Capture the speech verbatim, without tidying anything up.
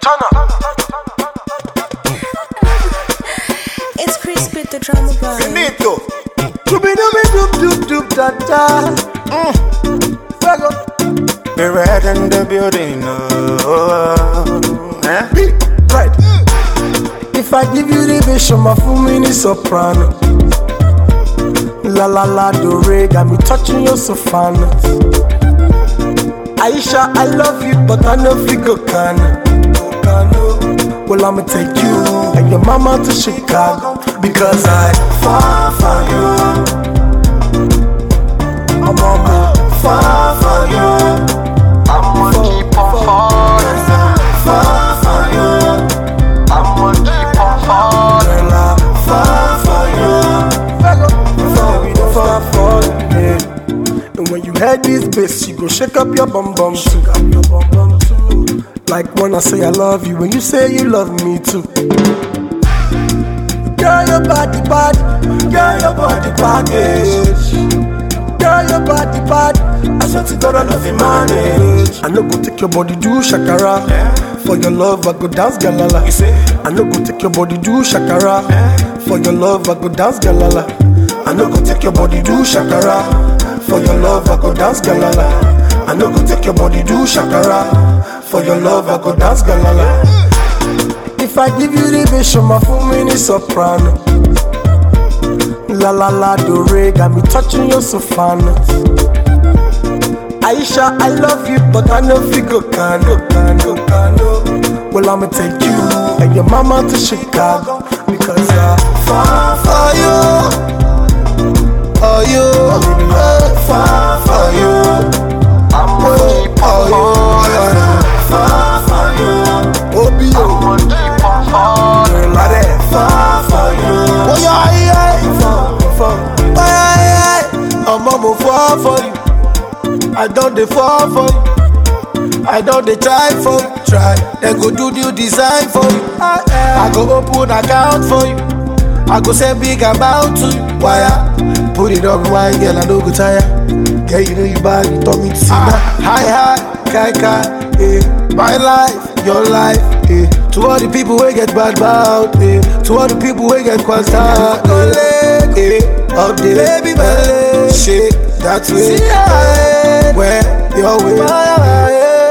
Turn up. It's Chris with the drama boy. Finito. Dooby dooby doop doop doop da da. Mm. Fuego. Be red in the building. Oh, eh? Beat right. If I give you the vision, my full mini soprano. La la la do re, got me touching your soprano. Aisha, I love you, but I know fi go Kano. Well, I'ma take you and your mama to Chicago because I fall for you. I'm gonna fall for you. I'ma keep on falling. Fall for you. I'ma keep on falling. Girl, I fall for you. Fall, we don't fall for you. And when you head this bass, you go shake up your bum bum too. Like when I say I love you, when you say you love me too. Girl, your body bad, girl, your body package. Girl, your body bad, I swear to God I love you manage. I no go take your body do shakara. For your love I go dance galala. I no go take your body do shakara. For your love I go dance galala. I no go take your body do shakara. For your love I go dance galala. I no go take your body do shakara. For your love I go dance galala. If I give you the vision, my full mini soprano. La la la do re, got me touching your soprano. Aisha, I love you, but I know fi go Kano, Kano, Kano. Well, I'ma take you and your mama to Chicago because I fall for you. Oh, you, I fall for you. I'ma keep on falling. Fall for you. Obi, I'ma keep on falling. girl, I dey fall for you. Oh yeah, yeah, fall, fall. Oh yeah, yeah, I'm gonna fall for you. I don't dey fall for you. I don't dey try for you. Try, then go do new design for you. I go open account for you. I go send big amount to you. Wire, put it on wine, girl, I don't go tire. Girl, you know you bad, you told me to see that. Hi, hi, kai, kai, eh. My life, your life, eh. To all the people who get bad bout, eh. To all the people who get constant, eh. eh. Up there, baby, baby, shake that way. Where your way,